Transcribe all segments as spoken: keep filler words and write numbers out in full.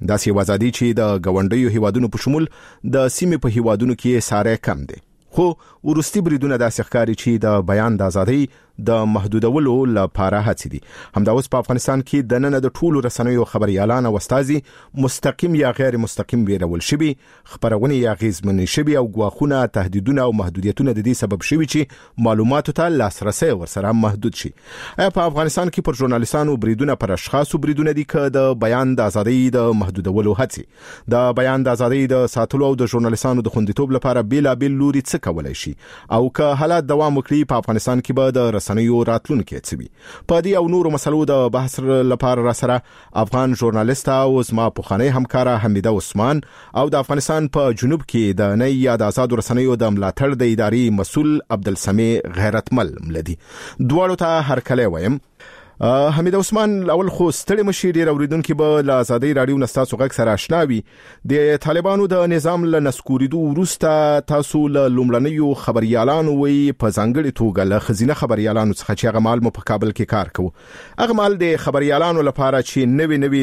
داسې یوه ازادي چې د ګاونډیو هیوادونو په شمول د سیمې په هیوادونو کې ساره کم دي. خو ورستي بریدونه داسې ښکاري چې د بیان د ازادۍ د محدودولو لپاره هڅې دي. همدا اوس په افغانستان کې د نن د ټولو رسنیو خبريالان او استازي مستقیم یا غیر مستقیم ویرول شوي، خبرونه یا غیزمن شوي او غواخونه تهدیدونه او محدودیتونه د دې سبب شوي چې معلوماتو ته لاسرسي ورسره محدود شي. آیا په افغانستان کې پر ژورنالیستانو بریدونه پر اشخاصو بریدونه دي که د بیان د ازادۍ د محدودولو هڅې؟ د بیان د ازادۍ د ساتلو او د ژورنالیستانو د خوندیتوب لپاره بیلابیل لوري څه کولای شي او که حالات دوام وکړي په افغانستان کې به د رسنیو راتلونکي څه وي؟ په دې او نورو مسلو د بحث لپاره را سره افغان ژورنالیست او زما پخوانی همکار حمیده عثمان او د افغانستان په جنوب کې د نه یا د آزاد رسنیو د ملاتړ د ادارې مسؤل عبدالسمیع غیرتمل ملدي. دواړو ته هرکلی وایم. حمیده عثمان، اول خو ستړي مشي ډیر اوریدونکو به له ازادي رادیو نستاسو غږ سره آشنا وي. د طالبانو د نظام له نسکوریدو وروسته تاسو له لومړنیو خبريالانو وي په ځانګړي توګه له خزینه خبريالانو څخه چې هغه مال مو په کابل کې کار کوي. هغه مال د خبريالانو لپاره چې نوي نوي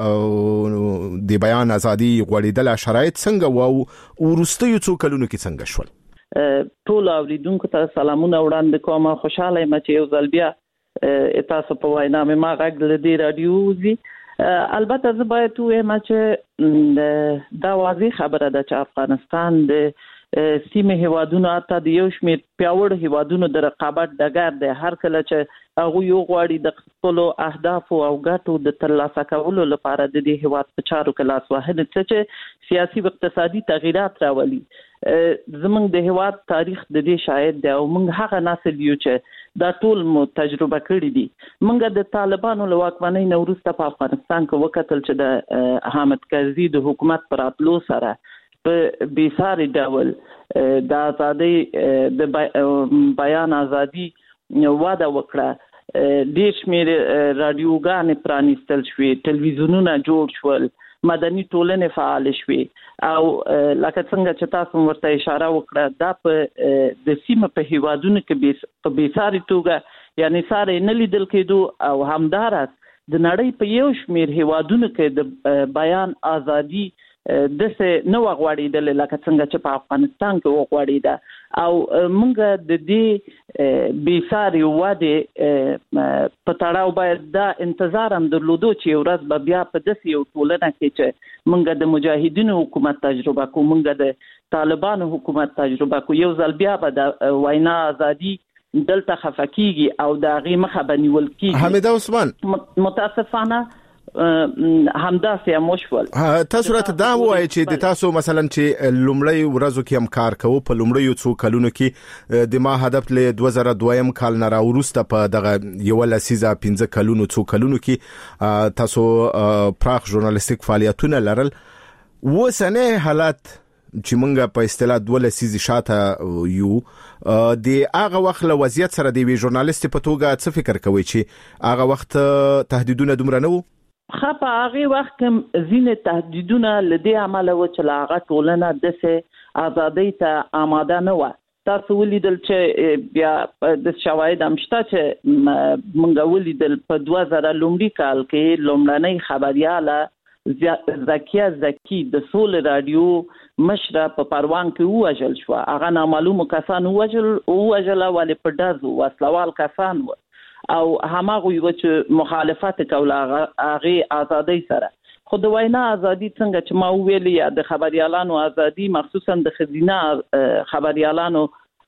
د د بیان ازادي غوړیدل شرایط څنګه وو ورستیو څو کلونو کې څنګه شول؟ ټول اوریدونکو ته سلامونه وړاندې کوم. خوشاله یم چې یو ځل بیا تاسو په وینا مې ما غږ له دې رادیو وزي. البته زه باید ووایم چې دا واضح خبره ده چې افغانستان د سیمه هیوادونو حتی د یو شمېر پیاوړو هیوادونو د رقابت ډګر دی. هر کله چې هغوی یو غواړي د خپلو اهدافو او ګټو د ترلاسه کولو لپاره د دې هیواد په چارو کې لاس وهل څه چې سیاسي او اقتصادي تغیرات راولي. زمونږ د هیواد تاریخ د دې شاهد دی او موږ هغه نسل یو چې دا ټول مو تجربه کړی دي. موږ د طالبانو له واکمنۍ نه وروسته په افغانستان کې وکتل چې د حامد کرزي د حکومت پر راتلو سره په بیساري ډول د ازادۍ د بیان ازادي وده وکړه. ډېر شمېر راډیوګانې پرانیستل شوې، تلویزیونونه جوړ شول، مدني ټولنې فعال شوې او لکه څنګه چې تاسو ورته اشاره وکړه دا په د سیمه په هیوادونو کې په بیساري توګه یعنی ساره نه لیدل کېدو او همدارس د نړۍ په یو شمېر هیوادونو کې د بیان ازادي دسه نو غواړیدل لکه څنګه چې په افغانستان کې وغواړیده او موږ د دې بیساري واده په تړاو باید دا انتظار هم درلودو چې ورځ به بیا په داسې یو ټولنه کې چې موږ د مجاهدینو حکومت تجربه کوو، موږ د طالبانو حکومت تجربه کوو، یو ځل بیا به د وینا ازادي دلته خفه کیږي او د هغې مخه به نیول کیږي. حمیده عثمان، متاسفانه همدا سیمو شول. تاسو راته دا وایي چې د تاسو مثلا چې لومړی ورځو کې هم کار کوو په لومړیو څو کلونو کې د ما هدف له دوه زره دویم کال نه راوروسته په دغه یو لسیزه پنځه کلونو څو کلونو کې تاسو پراخ ژورنالیستیک فعالیتونه لرل. وسنه حالات چې مونږه په اصطلاح دوه لسیزه شاته یو د هغه وخت له وضعیت سره د وی ژورنالیست په توګه څه فکر کوي چې هغه وخت تهدیدونه دومره نه وو؟ خا په هغه وخت کې ځینې تهدیدونه لدی عمله و چې لاغه ټولنه د ازادۍ ته آماده نه و. تاسو ولیدل چې بیا د شواهد هم شته چې موږ ولیدل په دوه زره لومړي کال کې لومړنۍ خبرياله زکیه زکی د سول رادیو مشره په پروان کې وژل شو. هغه نامعلوم کسان وژل وژل ولې په دازو وسلوال کسان و او هماغه یو چې مخالفت کوله هغه ازادۍ سره. خو د وینا ازادي څنګه چې ما ویلي یا د خبريالانو ازادي مخصوصا د خزینه خبريالانو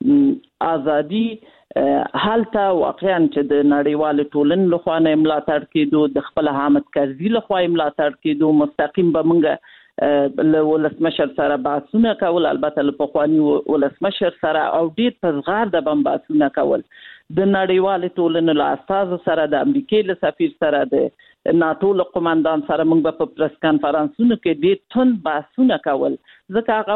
ازادي حالته واقعا چې د نړیوال ټولن لخوا نه ملاتړ کېدو، د خپل حامد کرزي لخوا ملاتړ کېدو، مستقیم به موږ له ولسمشر سره بحثونه کول، البته له پخواني ولسمشر سره او ډېر په زغار د بحثونه کول، د نړیوال ټولنې له استازو سره، د امریکای له سفیر سره، د ناتو له قومندان سره موږ په پریس کانفرنسونو کې ډېر تون بحثونه کول. ځکه هغه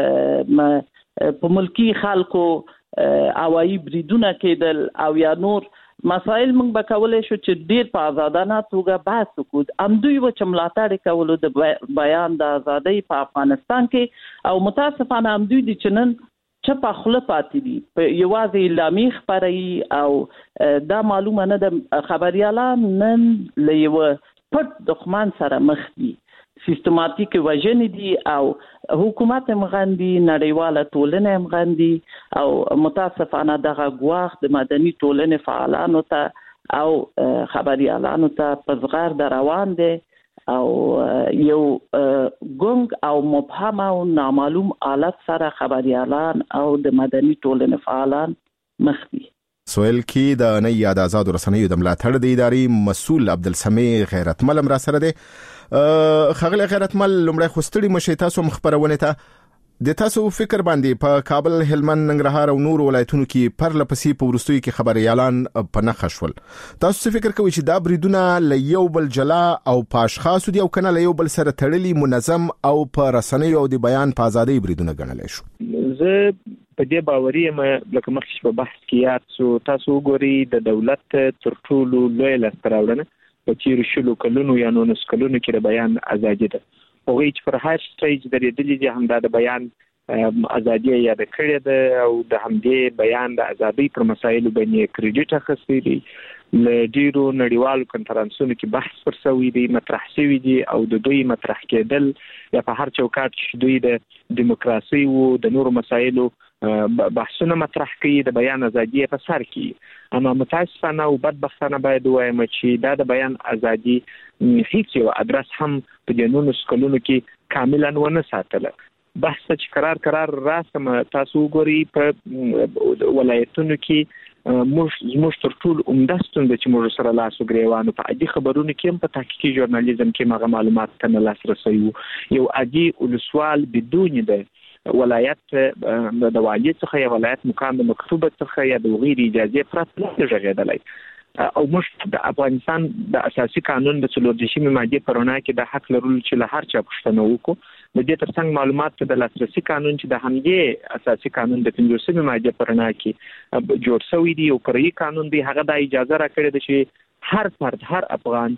وخت په ملکی خلکو هوایي بریدونه کېدل او یا نور مسائل موږ به کولی شو چې ډېر په ازادانه توګه بحث وکړو. همدوی و چې ملاتړ کولو د بیان د ازادۍ په افغانستان کې او متاسفانه همدوی دي چې نن چپه خوله پاتې دي، په یوازې اعلامي خپروي او دا معلومه نه ده خبريالان نن له یوه پټ دښمن سره مخ دي. سیستماتیک وژنې دي او حکومت هم غندي، نړیواله ټولنه هم غندي او متاسفانه دغه ګواښ د مدني ټولنې فعالانو ته او خبريالانو ته په زغر د روان دي او یو ګونګ او مبهم او نامعلوم حالت سره خبريالان او د مدني ټولنې فعالان مخ دي. سویل کې د نه یاد آزاد رسنیو د ملاتړ د ادارې مسؤل عبدالسمی غیرتمل را سره دی. خغل غیرتمل لمړی خوستړي مشي تاسو مخبرونه ته د تاسو فکر باندې په کابل، هلمند، ننګرهار او نور ولایتونو کې پرله پسې په ورستوي کې خبريالان په نخښ شول. تاسو څه فکر کوئ چې دا بریدونه له یو بل جلا او پاشخاص دي او کنه له یو بل سره تړلي منظم او په رسنیو او د بیان په ازادۍ بریدونه ګڼل شو؟ زه په دې باوري یم لکه مخکې په بحث کې یاد سو، تاسو وګورئ د دولت تر ټولو لوی لاسته راوړنه په تیرو شلو کلونو یا نولس کلونو کې د بیان ازادي ده. هغوی چې پر هر سټیج درېدلي دي همدا د بیان ازادي یاد کړې ده او د همدې بیان د ازادۍ پر مسایلو باندې کریډټ اخیستی دی. له ډیرو نړیوالو کنفرانسونو کې بحث پر شوی دی، مطرح شوی دی او د دوی مطرح کېدل یا په هر چوکاټ چې دوی د دیموکراسي او د نورو مسایلو بحثونه مطرح کوي د بیان ازادي په سر کې. اما متاسفانه او بدبختانه باید وایم چې دا د بیان ازادي هیڅ یو ادرس هم په جنونو سکلونو کې کاملا ونه ساتله. بحث چې قرار قرار راسم تاسو وګورئ په ولایتونو کې موږ زموږ تر ټولو عمده ستونزه چې موږ سره لاس وګریوانو په عادي خبرونو کې هم په تحقیقي ژورنالیزم کې مغه معلومات ته نه لاسرسی وو. یو عادي ولسوال بدون د ولایت د والي څخه یا ولایت مقام د مکتوبه څخه یا د غیر اجازه پرته نه ژغېدلای. او موږ د افغانستان د اساسي قانون د څلور دېرشمې ماده په رڼا کې د حق لرلو چې له هر چا پوښتنه وکړو. د دې ترڅنګ معلومات د لاسرسي قانون چې د همدې اساسي قانون د پنځوسمې ماده په رڼا کې جوړ شوی دی او فرعي قانون دی، هغه د اجازه راکړي ده چې هر فرد، هر افغان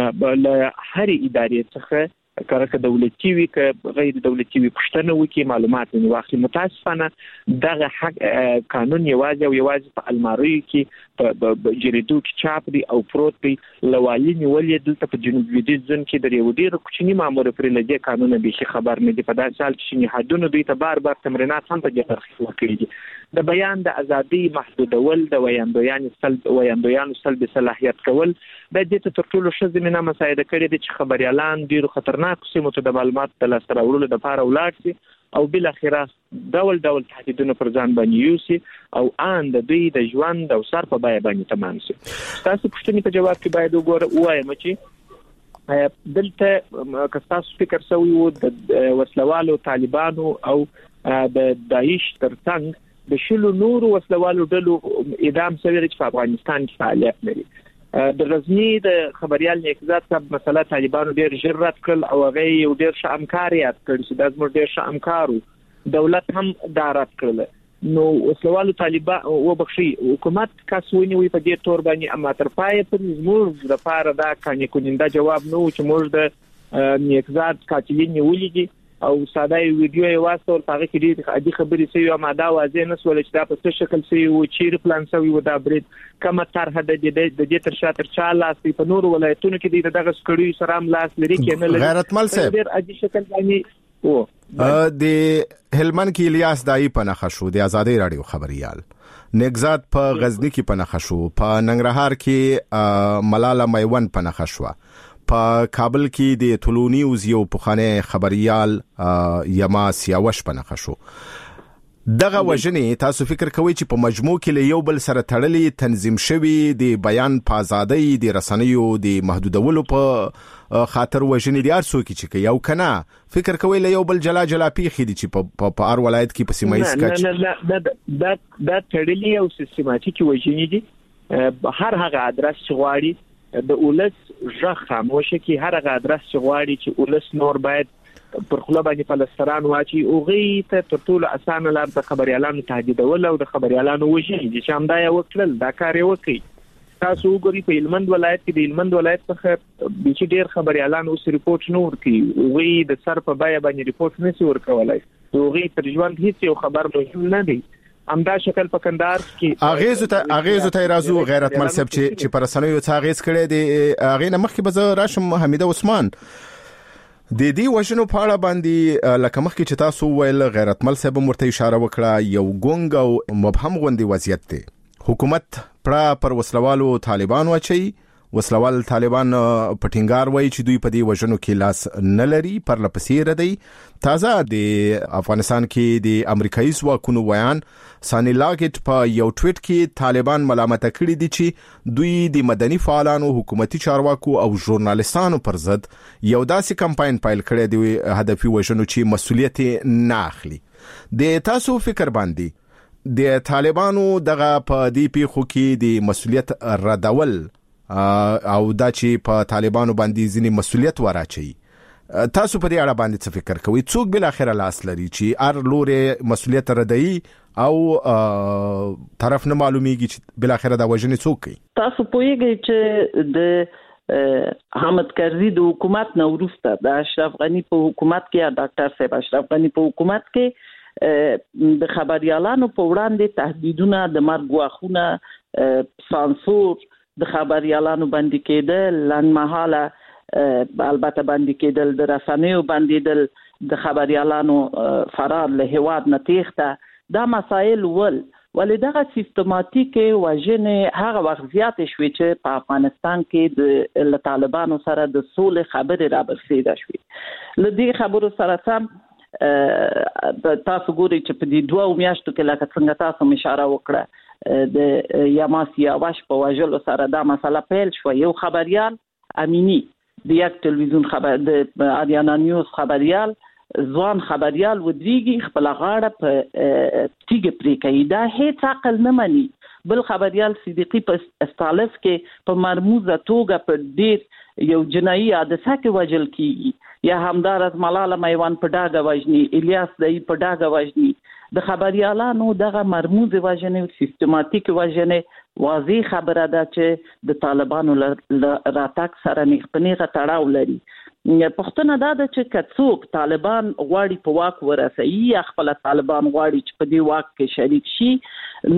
له هر ادارې څخه کارکه دولتي وي که غیر دولتي وي پښتنه وکي معلومات نه واخلي. متاسفانه دغه حق قانون یوازې او یوازې په الماریو کې په جریدو کې چاپ دی او پروت دی. لوالي نیولې دلته په جنوب لویدیځ ځون کې د یو ډیر کوچنی مامور پرې لږه قانون به خبر نه دی. په داسې حال کې چې حدونه دوی ته بار بار تمرینات هم په دې برخه ورکړي دي. د بیان د ازادي محدودول، د ویاندویان سلب ویاندویان سلب صلاحیت کول د دې تر ټولو ښه زمينه مساعده کړې دي چې خبريالان ډیر خطرناک سیمو ته د معلومات د لاسته راوړلو لپاره ولاړ شي او بل اخره ډول ډول تهدیدونه پر ځان باندې یوسي او ان د دوی د ژوند او سر په بیه باندې تمام شي. تاسو پوښتنې په جواب کې باید وګورئ وایم چې دلته کستاسو فکر سوی وو د وسلوالو طالبانو او د داعش ترڅنګ د شلو نورو وسلوالو ډلو اعدام شوی چې په افغانستان کې فعالیت لري. د غزنی د خبريال نهضت صاحب مسله طالبانو ډیر ژر رد کړل او هغه یو ډیر ښه همکاري یاد کړ چې د زموږ ډیر ښه همکارو دولت هم دا رد کړل. نو وسلوالو طالبان او بخشي حکومت کاسونی وي په دې تور باندې اما تر پای په زموږ لپاره دا کاني کونینده جواب نو چې موږ د نهضت قاتلین ولېږي او ساده ویډیو یې واسطه او هغه کې د عادي خبرې سوي او ماده واضح نه سول چې دا په څه شکل سوي او چیرې پلان سوي و دا برید کومه طرح د دې د دې تر شاتر چا لاس په نور ولایتونو کې دغه سکړی سره لاس لري کې نه لري. غیرتمل صاحب ډېر عادي شکل باندې و د هلمند کې الیاس دای په نخښ شو د ازادي رادیو خبريال، نگزاد په غزنی کې په نخښ شو، په ننګرهار کې ملاله میوند په نخښ شو، په کابل کې د طولونی وزیو پخانه خبريال یما سیاوش په نخښ شو. دغه وجنې تاسو فکر کوئ چې په مجموع کې له یو بل سره تړلې تنظیم شوی د بیان په ازادۍ د رسنیو د محدودولو په خاطر وجنې د ارسو کې چې یو کنه فکر کوئ له یو بل جلا جلا پیخي دي چې په په ار ولایت کې په سیمایي سکچ نه نه دا دا دا تړلې او سیستماتیکي وجنې دي. هر هغه ادرس غواړي د اولس ژغ خاموشه کې هر هغه ادرس غواړي چې اولس نور باید پر خپل باندې فلسطین واچي او غي ته تر ټولو اسانه لار د خبريالانو تهدیدول او د خبريالانو وژنې چې هم دا یو وکړل دا کار یې وکړي. تاسو وګورئ په هلمند ولایت کې د هلمند ولایت څخه چې ډېر خبريالانو اوس ریپورت نه ورکړي او غي د سر په بیه باندې ریپورت نه سي ورکولای او غي تر ژوند هیڅ یو خبر مهم نه دی. امدا شکل په کندهار کې اغیز ته اغیز ته رازو غیرتمل صاحب چې چې پر سنوي څه اغیز کړي دي اغه نه مخکې به راشم حمیده عثمان د دې وژنو په اړه باندې لکه مخکې چې تاسو ویل غیرتمل صاحب مرته اشاره وکړه یو ګونګ او مبهم غوندي وضعیت دی. حکومت پر پر وسلوالو طالبان واچي، وسلوال طالبان پټینګار وایي چې دوی په دې وژنو کې لاس نه لري، پر لپسې ردی. تازه د افغانستان کې د امریکایي ځواکونو ویان سانی لاګټ په یو ټویټ کې طالبان ملامت کړي دي چې دوی د مدني فعالانو، حکومتي چارواکو او ژورنالیستانو پر ضد یو داسې کمپاین پیل کړی دی هدفي وژنو چې مسؤلیت نه اخلي. د تاسو فکر باندې د طالبانو دغه په دې پیښو کې د مسؤلیت ردول او دا چې په طالبانو باندې ځینې مسؤلیت وراچي، تاسو په دې اړه باندې څه فکر کوئ؟ څوک بل اخر لاس لري چې ار لوري مسؤلیت ردی او طرف نه معلومیږي چې بل اخر دا وژنې څوک کوي؟ تاسو پوهیږئ چې د حامد کرزي د حکومت نه وروسته د اشرف غنی په حکومت کې یا ډاکټر صاحب اشرف غنی په حکومت کې د خبريالانو په وړاندې تهدیدونه، د مرګ واخونه، سانسور، د خبريالانو باندې کېدل، لنډمهاله البته باندې کېدل، د رسنیو بندیدل، د خبريالانو فرار له هیواد نه تېښته، دا مسایل ول ولې دغه سیستماتیک وژنې هغه وخت زیاتې شوې چې په افغانستان کې د طالبانو سره د سولې خبرې رابرسېده شوې. له دې خبرو سره سم تاسو ګورئ چې په دې دوه میاشتو کې لکه څنګه تاسو اشاره وکړه د یاماسی اواش په وژلو سره دا مسله پیل شو. یو خبريال امینی د یک تلویزیون خبر د آریانا نیوز خبريال ځوان خبريال ودریږي خپل غاړه په تیګ پرې کوي، دا هیڅ عقل نه مني. بل خبريال صدیقی په استالف کې په مرموزه توګه په ډیر یو جنایي حادثه کې وژل کیږي، یا همدار از ملاله میوان په ډاګه وژني، الیاس دای په ډاګه وژني. د خبريالانو دغه مرموز وژنې، سیستماتیک وژنې واضح خبره ده چې د طالبانو راتګ سره نیغه تړاو لري. پښتنه دا ده چې کڅوک طالبان غواړي په واک ورسي یا خپل طالبان غواړي چې په دې واک کې شریک شي،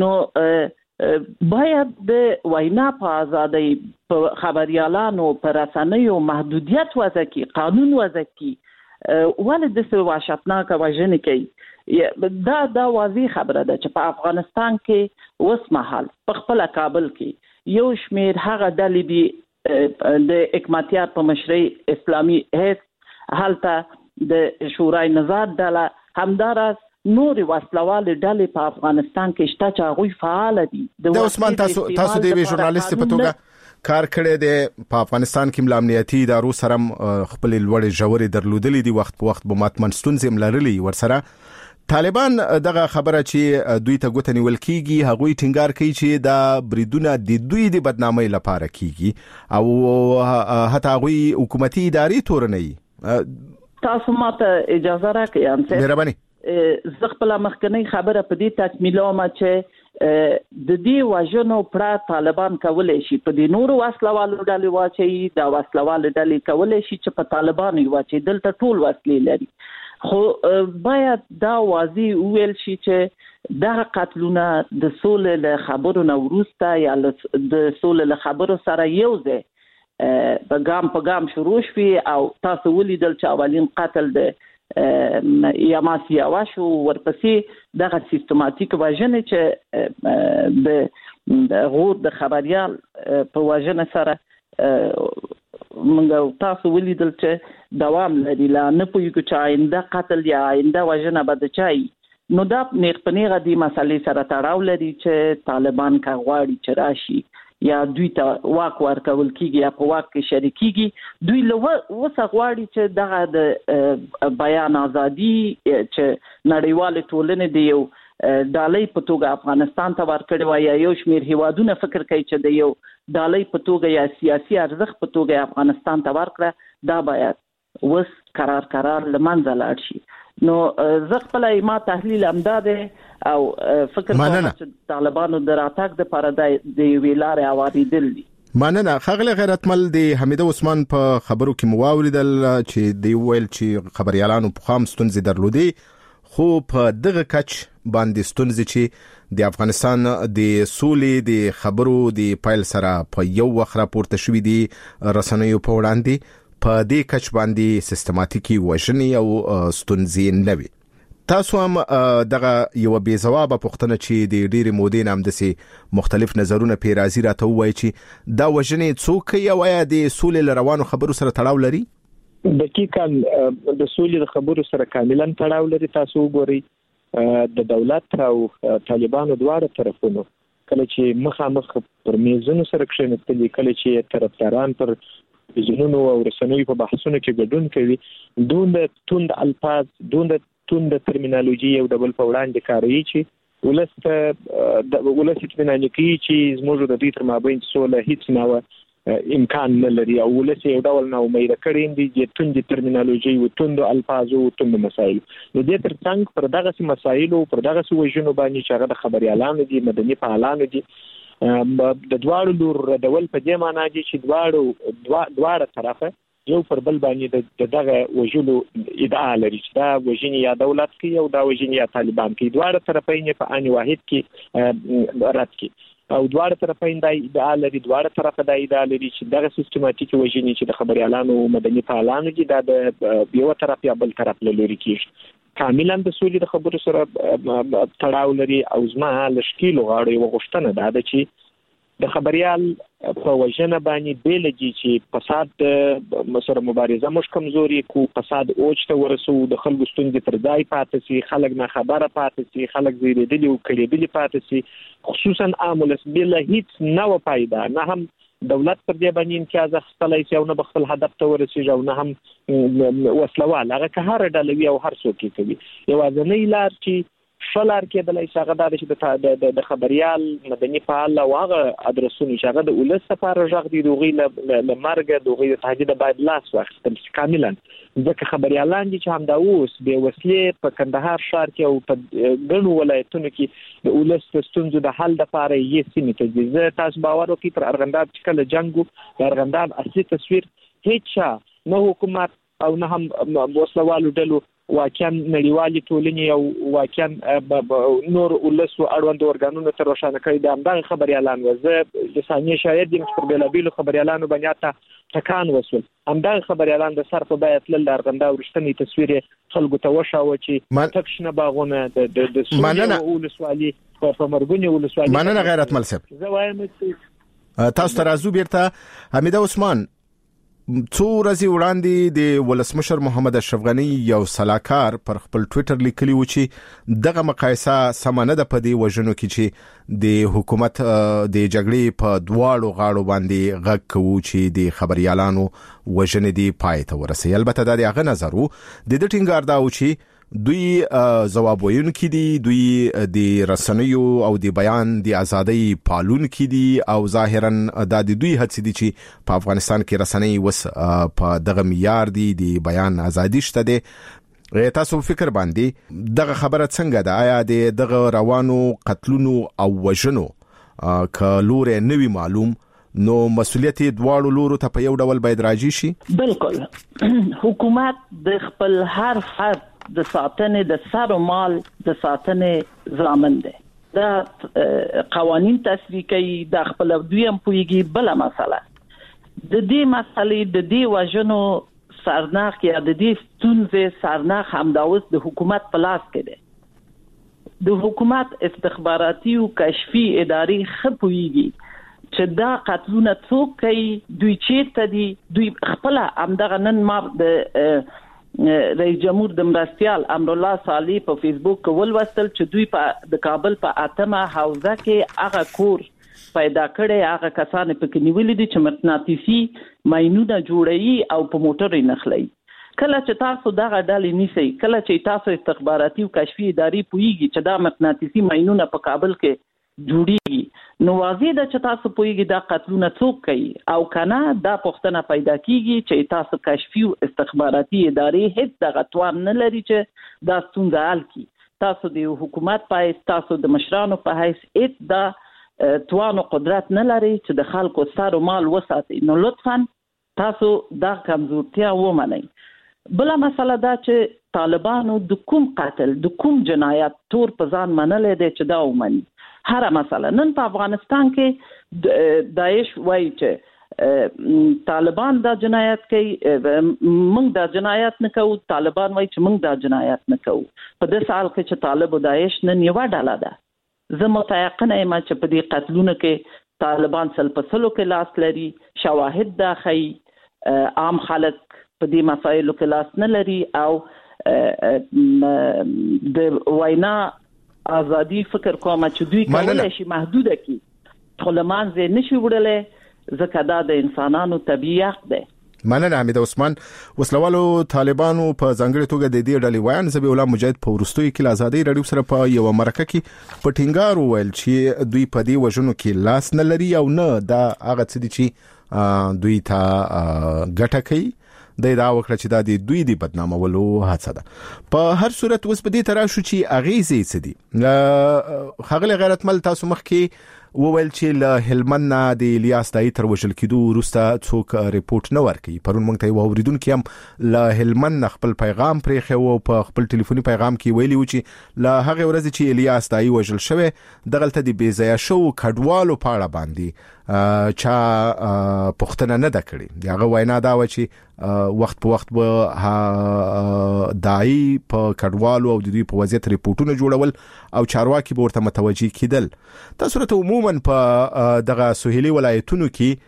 نو باید د وینا په ازادۍ، په خبريالانو، په رسنیو محدودیت وضع کی، قانون وضع کی. ولې د څه وحشتناک وژنې کوي؟ دا دا واضح خبره ده چې په افغانستان کې اوس مهال په خپل کابل کې یو شمیر هغه ډلې دي د حکمتیار په مشرۍ اسلامي حزب، هلته د شورای نظار ډله، همدارس نور وسلوال ډلې په افغانستان کې شته چې هغوی فعال دي. د عثمان تاسو تاسو د وی ژورنالیست په توګه کار کړی دی په افغانستان کې، امنیتي ادارو سره خپل لوړې ژورې درلودلې دي، وخت په وخت به ماتمن ستونزې ملرلي ورسره. طالبان دغه خبره چې دوی ته ګوتنی ولکېږي، هغوی ټینګار کوي چې دا بریدونه د دوی د بدنامۍ لپاره کیږي او حتی هغوی حکومتي ادارې تورنوي. تاسو ماته اجازه راکړئ انسان مهرباني زه خپل مخکنی خبره په دې تکمیلوم چې د دې وژنو پر طالبان کولای شي په دې نورو وسلوالو ډلې واچي، دا وسلوال ډلې کولای شي چې په طالبان واچي، دلته ټول وسلې لري. خو باید دا واضح ویل شي چې دا قتلونه د سولې له خبرو نه وروسته یا د سولې له خبرو سره یو ځای په ګام په ګام شروع شوي، او تاسو ولیدل چې اولین قتل د یاماسی اواش او ورپسې دغه سیستماتیک وژنې چې د غور د خبريال په وژنه سره منګو تاسو ولیدل چې دوام لري، لا نه پوهیږو چې آینده قتل یا آینده وژنه به د چای. نو دا نیغ په نیغه دې مسلې سره تړاو لري چې طالبان که غواړي چې راشي یا دوی ته واک ورکول کیږي یا په واک کې شریکيږي، دوی له وسه غواړي چې دغه د بیان ازادي چې نړیوال ټولنې دی یو ډالۍ په توګه افغانستان ته ورکړي وای، یا یو شمیر هیوادونه فکر کوي چې د یو ډالۍ په توګه یا سیاسي ارزښت په توګه افغانستان ته ورکړه، دا باید وس قرار قرار لمنځه لاړ شي. نو زه خپل ما تحلیل امداده او فکر کوم چې طالبانو د راتګ د لپاره د ویلارې اوریدل دي. مننه. خغله غیرتمل د حمیده عثمان په خبرو کې مواوریدل چې دی ویل چې خبريالانو په خام ستونزې درلودي، خو په دغه کچ باندې ستونزې چې د افغانستان د سولې د خبرو د پایل سره په یو وخت راپورته شوې دي رسنیو په وړاندې، په دې کچ باندې سیستماتیکي وژنې او ستونزې نه وي. تاسو هم دغه یو بې ځواب پوښتنه چې د ډېرې مودې نام دسي مختلف نظرونه پیرازي راته وایي چې دا وژنې څوک یا وایي د سولې روانو خبرو سره تړاو لري؟ دقیقاً د سولې خبرو سره کاملا تړاو لري. تاسو وګورئ د دولت او طالبانو دواړه طرفونو کله چې مخامخ پر میزونو سره کښېنستلي، کله چې طرفداران پر ځینونو او رسنیو په بحثونو کې ګډون کوي، دومره توند الفاظ، دومره توند ترمینالوژي یو ډول په وړاندې کاروي چې ولست د ولست اطمینان کوي چې زموږ د دې تر مابین سوله هیڅ نه امکان نه لري او ولست یو ډول نه امید کړي دي چې توند ترمینالوژي او توند الفاظ او توند مسایل د دې ترڅنګ پر دغه مسایل او پر دغه وژنو باندې چې هغه د خبريالانو دي، مدني فعالانو دي، د دواړو لور ډول په دې معنی دي چې دواړو دواړه طرفه یو پر بل باندې دغه وژلو ادعا لري چې دا وژنې یا دولت کوي او دا وژنې یا طالبان کوي. دواړه طرفین په ان واحد کې رد کوي او دواړه طرفین دا ادعا لري، دواړه طرفه دا ادعا لري چې دغه سیستماتیکي وژنې چې د خبريالانو او مدني فعالانو دي دا د یو طرف یا بل طرف له لوري کیږي. کاملا د سولې د خبرو سره تړاو لري او زما لشکیلو غاړي وغوښتنه دا ده چې د خبريال په وژنه باندې بیلږي چې فساد مسره مبارزه مش کمزوري کو، فساد اوج ته ورسو، د خلکو ستونزې پر ځای پاتې سي، خلک نه خبره پاتې سي، خلک زیریدلي او کړيدلي پاتې سي، خصوصا عامل بل هیڅ نه پیدا، نه هم دولت پر دې باندې امتیاز اخیستلای شي او نه خپل هدف ته ورسیږي او نه هم وسلوال هغه که هر ډلوي او هر څوک کوي. یوازنۍ لار چې شلار کې د لای شغه د چې د خبريال مدني فعال او هغه ادرسونو چې هغه د ولس لپاره ژغ دي دوغي ل مرګ دوغي تهدید باید لاس واخیستل کاملا، ځکه خبريالان دي چې هم دا اوس به وسلې په کندهار ښار کې او په ګڼو ولایتونو کې د ولس ستونزو د حل لپاره یې سیمه ته ځي. تاسو باور وکړئ پر ارغنداب چې کله جنگو د ارغنداب اصلي تصویر هیڅ نه حکومت او نه هم وسلوالو ډلو واقعا نړیوالي ټولنې او واقعا نور ولس او اړوند ارګانونو ته روښانه کړي د همدغه خبريالان وزه لساني شاید د پر بلابیلو خبريالانو باندې تا تکان وسول همدغه خبريالان د صرف باید لل ارغندا ورشتنی تصویر خلکو ته وشاو چې تکشنه باغونه د د سولې او ولسوالي په مرګونی ولسوالي مننه غیرت ملسب. زه وایم تاسو ترازو بیرته حمیده عثمان څو ورځې وړاندې د ولسمشر محمد اشرف غنی یو سلاکار پر خپل ټوئیټر لیکلی و چې دغه مقایسه سمانه ده په دې وژنو کې چې د حکومت د جګړې په دواړو غاړو باندې غږ کوي چې د خبريالانو وژنې دی پای ته ورسي. البته دا د هغه نظر وو د دې ټینګار دا و چې دوی ځواب ویونکي دي، دوی د رسنیو او د بیان د ازادۍ پالونکي دي او ظاهرا د دوی هڅې دي چې په افغانستان کې رسنۍ وس په دغه معیار دي د بیان ازادي شته دي. تاسو فکر باندې دغه خبره څنګه ده؟ آیا د دغه روانو قتلونو او وژنو کلور نوی معلوم نو مسؤلیت دواړو لورو ته په یو ډول باید راځي شي؟ بالکل حکومت د خپل هر فرد د ساتنې د سر او مال د ساتنې ضامن دی. دا قوانين تصویب کوي، د خپل دویم پویږي. بل مسله د دې مسلې د دې وژنو سرناخ یا د دې ستونزې سرناخ همداوس د حکومت په لاس کې دی. د حکومت استخباراتي او کشفي اداري خپويږي چې دا قتلونه څوک کوي، دوی چیرته دي، دوی خپل همدغه نن ما د رئیس جمهور د مرستيال امرالله صالح په فیسبوک کې ولوستل چې دوی په د کابل په اتمه حوزه کې هغه کور پیدا کړي، هغه کسان په کې نیولې دي چې مغناطیسي ماینونه جوړي او په موټر یې نخلي. کله چې تاسو دغه ډلې نیسئ، کله چې تاسو استخباراتي او کشفي اداري پويږي چې دا مغناطیسي ماینونه په کابل کې جوړيږي، نو واضح ده چې تاسو پويږي دا قتلونه څوک کوي او کنه دا پښتنه پیدا کیږي چې تاسو کشفي او استخباراتي ادارې هیڅ دغه توان نه لري چې دا ستونزه حل کړي. تاسو د حکومت په حیث، تاسو د مشرانو په حیث هیڅ دا توان او قدرت نه لري چې د خلکو سر او مال وساتئ. نو لطفا تاسو دا کمزورتیا ومنئ. بل مسله دا چې طالبانو د کوم قتل د کوم جنایت تور په ځان منلې دي چې دا ومني. هر مسله نن په افغانستان کې داعش وایي چې طالبان دا جنایت کوي موږ دا جنایت نه کوو طالبان وایي چې موږ دا جنایت نه کوو په دې حال کې چې طالب او داعش نن یو ډله ده زه متيقنه یم چې په دې قتلونو کې طالبان سل په سلو کې لاس لري شواهد دا ښیي عام خلک په دې مسایلو کې لاس نه لري او د وینا ازادي فکر کوم چې دوی کولای شي محدوده کړي خو له منځه نشي وړلی ځکه دا د انسانانو طبیعي حق دی. مننه حمید عثمان. وسلوالو طالبانو په ځانګړي توګه د دې ډلې وایي زبی الله مجاهد په ورستوي کې آزادۍ رادیو سره په یو مرکه کې په ټینګار وویل چې دوی په دې وژنو کې لاس نه لري او نه دا هغه څه دي چې دوی ته ګټه کوي د دا وکړه چې دا د دوی د بدنامولو هڅه ده. په هر صورت اوس په دې تراشو چې اغیزې څه دي خغل غیرتمل تاسو مخ کې وویل چې له هلمند نه د الیاس دای تر وشل کېدو وروسته څوک ریپورت نه ورکړي. پرون موږ ته یو اوریدونکو هم له هلمند خپل پیغام پرې خو په خپل ټلیفوني پیغام کې ویلي و چې له هغه ورځ چې الیاس دای وژل شوی دغلته د بیځای شو کډوالو په اړه باندې چا پښتنه نه د کړي. دغه وینا دا و چې وخت په وخت به دای په کډوالو او د دوی په وضعیت ریپورتونه جوړول او چارواکي به ورته متوجي کېدل. تاسو ته عموما په دغه سهيلي ولایتونو کې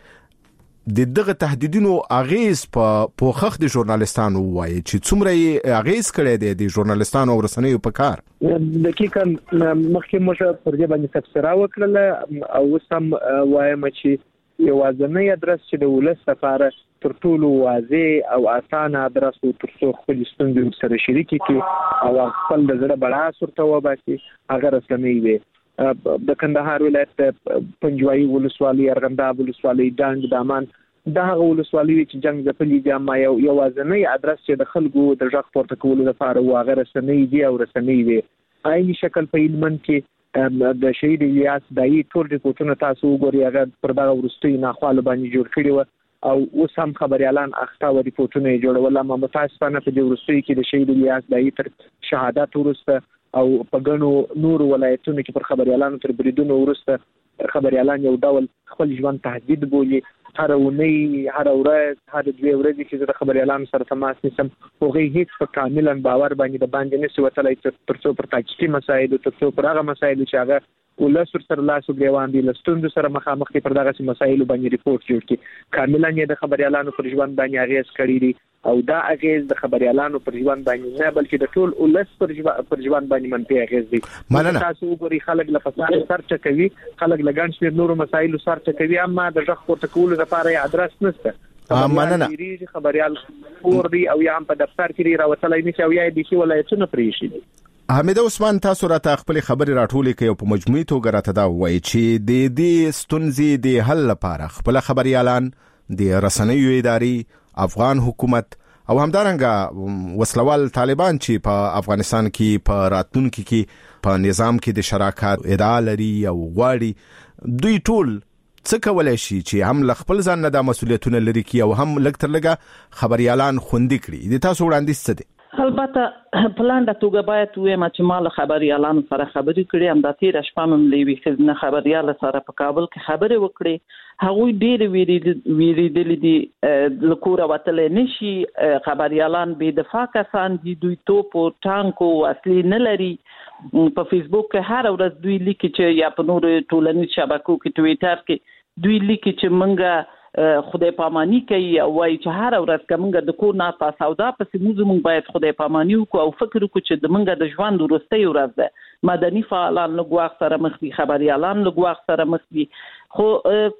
د دغه تهدیدونو اغیز په پوخخ د ژورنالستانو وایي چې څومره اغیز کړي دي د ژورنالستانو او رسنیو په کار. دقیقاً مخکې موږ پر دې باندې تفسیر وکړل او سم وایم چې یو ځنې ادرس چې د ولس لپاره تر ټولو واضح او اسانه ادرس او تر څو خپل ستونزې سره شریکي کړي او خپل د زړه بڑا صورت وباسي هغه رسنۍ وي. د کندهار ولایت پنجوایي ولسوالۍ ارغنداب ولسوالۍ ډنګ دامان دا هغه ولسوالۍ چې جنگ ځپلي دي اما یو یو ځنې ادرس چې د خلکو د ځخ پورته کولو لپاره واغه رسنۍ دي او رسنۍ وي. عیني شکل په هلمند کې د شهید الیاس دای ټول ریپورتونه تاسو وګورئ هغه پر دغه ورستي ناخوالو باندې جوړ کړي و او اوس هم خبريالان اخته و ریپورتونه جوړول اما متاسفانه په دې ورستي کې د شهید الیاس دای تر شهادت ورسته او په ګڼو نور ولایتونو کې پر خبريالانو تر بریدونو ورسته خبريالان یو ډول خپل ژوند تهدید بولي. هر ونی هر ورځ هر دوه ورځې چې د خبريالانو سره تماس نیسم هغه هیڅ په کاملا باور باندې د باندې نشي وتلای تر څو پر تاکتیکي مسایل او تر څو پر هغه مسایل چې هغه ولس سره لاس وګریوان دي لستوند سره مخامخ کې پر دغه مسایل باندې ریپورت جوړ کړي کاملا یې د خبريالانو پر ژوند باندې اغیز کړی دي او دا اغیز د خبريالانو پر ژوند باندې نه بلکې د ټول ولس پر پر ژوند باندې منفي اغیز دي. تاسو وګورئ خلک له فساد سره کوي خلک لګان شمیر نورو مسایلو سره کوي اما د ځخ پورته کولو لپاره ادرس نشته. مننه خبريال اور دی او یا هم په دفتر کې راوتلای نشي او یا د شي ولایتونو پرې شي. حمید عثمان تاسو راته خپل خبري راټولې کوي په مجموعي توګه راته دا وایي چې د دې ستونزې د حل لپاره خپل خبريالان د رسنیو ادارې افغان حکومت او همدارنګه وسلوال طالبان چې په افغانستان کې په راتلونکي کې په نظام کې د شراکت ادعا لري او غواړي دوی ټول څه کولای شي چې هم خپل ځان نه د مسولیتونو لري کی او هم لکتر لګه خبريالان خوندې کړي. د تاسو وړاندیز څه دي؟ البته پلان د توګه باید وې ما چې مال خبريالان سره خبرې کړې هم د تیر شپه مم لوي خزنه خبريال سره په کابل کې خبرې وکړې هغه ډېر ویری ویریدل دي لکوره وتلې نشي خبريالان بې دفاع کسان دي دوی توپ او ټانکو اصلي نه لري. په فیسبوک کې هر ورځ دوی لیکي چې یا په نور ټولنیز شبکو کې ټویټر کې دوی لیکي چې منګه خدای پامانی کوي او وايي چې هر ورځ کومګه د کور نه تاسو سودا پسې موږ مونږ باید خدای پامانی وکړو او فکر وکړو چې د منګه د ژوند ورسته ورځ ده مدني فعالان له ګواښ سره مخ دي خبريالان له ګواښ سره مخ دي. خو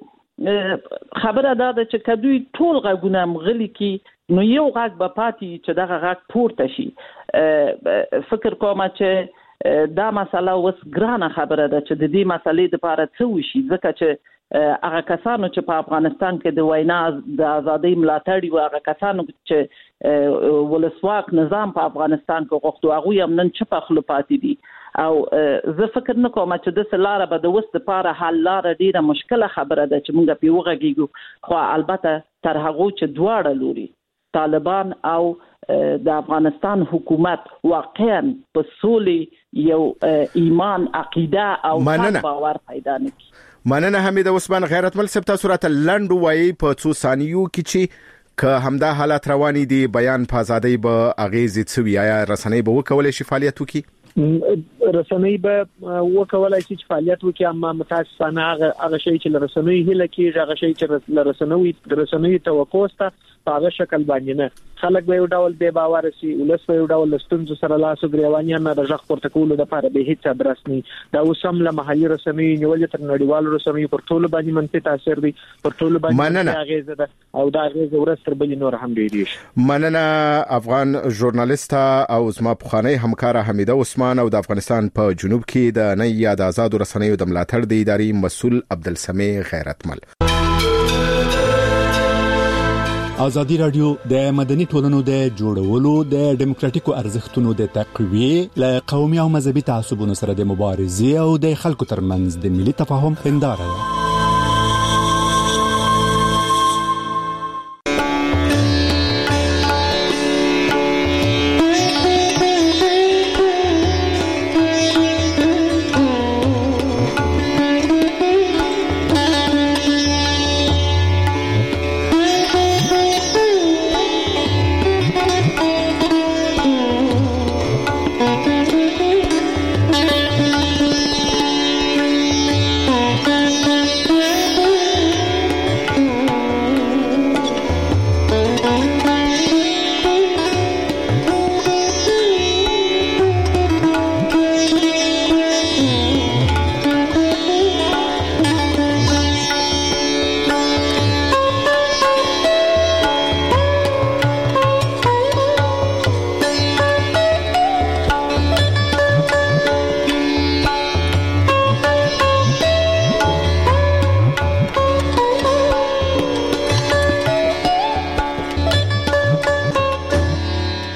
خبره دا ده چې کدوې ټول غږونه مغلي کی نو یو غږ به پاتې چې دغه غږ پورته شي. فکر کوم چې دا مسله وس ګرانه خبره ده چې د دې مسلې لپاره څه وشي ځکه چې هغه کسانو چې په افغانستان کې د وینا د ازادۍ ملاتړي او هغه کسانو چې ولسواک نظام په افغانستان کې غوښتو هغه هم نن چې په خپل پاتې دي او زه فکر نه کوم چې د سلاره به د وست لپاره حل لاره ډیره مشکله خبره ده چې موږ په وګړو خو البته تر هغه چې دواړه لوري طالبان او د افغانستان حکومت واقعا په سولې یو ایمان عقیده او باور پیدا نکړي. مننه حمید عثمان. غیرتمل صاحب تاسو راته لنډ وایي په څو ثانیو کې چې که همدا حالات رواني دي بیان په ازادۍ به اغیزې څه وي؟ آیا رسنۍ به وکولای شي فعالیت وکړي؟ رسنۍ به وکولای شي چې فعالیت وکړي، اما متاسفانه هغه هغه شی چې رسنۍ هله کېږي، هغه شی چې رسنۍ رسنۍ توقع ستا په هغه شکل باندې نه. خلک به یو ډول بے باور شي، ولس به یو ډول ستونزو سره لاس او ګریوانیان نه د ځخ پورته کولو لپاره به هیڅ ادرس نه. دا اوس هم له محلي رسنۍ نیولې تر نړیوالو رسنۍ پر ټولو باندې منفي تاثیر دی، پر ټولو باندې اغیزه ده او دا اغیزه ورستر بل نور هم دی. مننه افغان ژورنالیست او زما پخوانی همکار حمیده عثمان او د افغانستان په جنوب کې د نه یاد آزاد رسنیو د ملاتړ د ادارې مسؤل عبدالسمی غیرتمل. ازادي رادیو د مدني ټولنو د جوړولو، د ډیموکراتیکو ارزښتونو د تقویه، له قومي او مذهبي تعصبونو سره د مبارزې او د خلکو ترمنځ د ملي تفاهم هنداره ده.